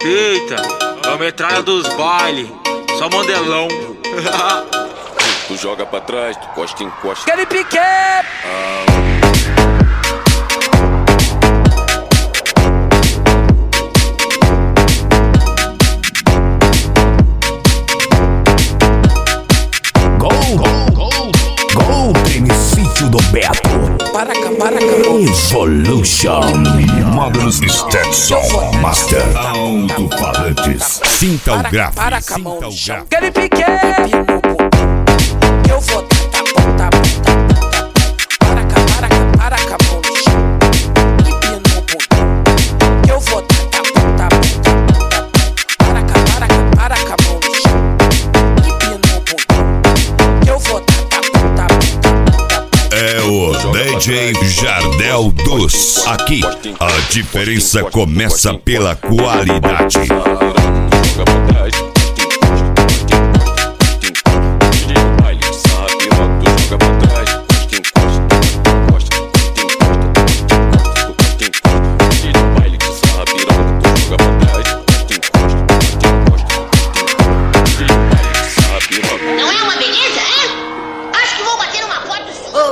Eita, é a metralha dos baile, só modelão. Tu joga pra trás, tu encosta. Aquele pique! Gol, Tremicício do Beto. Para cá. Evolution. Módulos Stetson Master. Alto-falantes. Sinta o gráfico. Para com a mão no chão. Aquele pique! Eu vou tá. Para com a mão no chão. Empina no bundão. Eu vou tá. Para com a mão no chão. Empina no bundão. Eu vou tá. É o DJ Jardel Dos. Aqui, a diferença começa pela qualidade. Joga pra trás, joga pra trás, encosta. Baile de sarra piroca, tu joga pra trás, encosta. Baile de sarra piroca. Não é uma beleza, é? Acho que vou bater uma foto.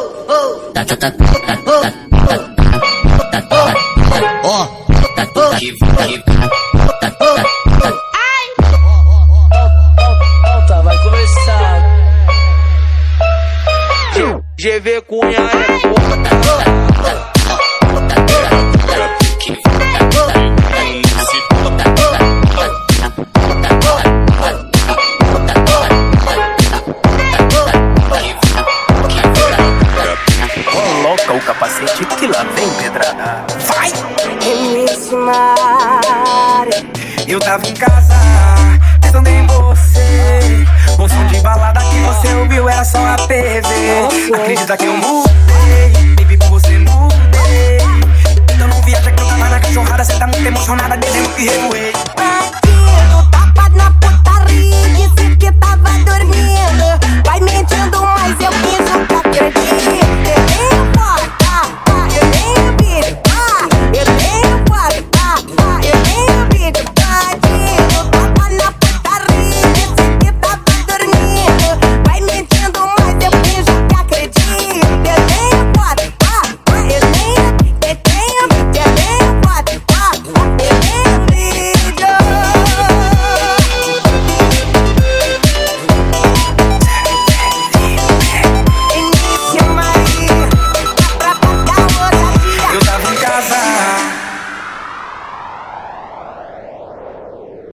Vai começar. GV Cunha é foda. Coloca o capacete que lá vem pedrada. Vai! Eu tava em casa, pensando em você. O som de balada que você ouviu era só a TV. Acredita que eu mudei, baby, por você mudei. Então não viaja que eu tava na cachorrada. Cê tá muito emocionada, dizendo que revoei.